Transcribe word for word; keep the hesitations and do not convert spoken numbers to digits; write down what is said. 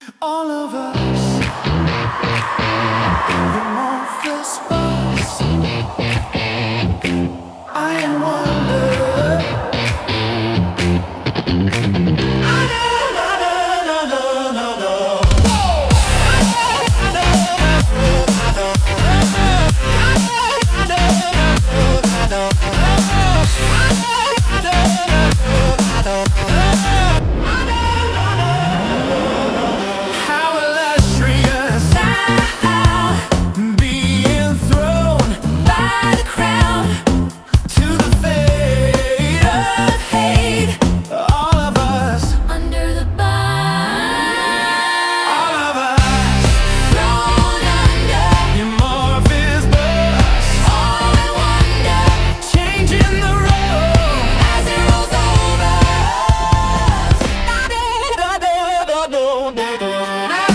All of us, the amorphous buzz. I am wonder. I know, no, no, no, no, no, no. Whoa! I know, I know, I know, I know, I know, I know, I know, I know. No, no, no, no.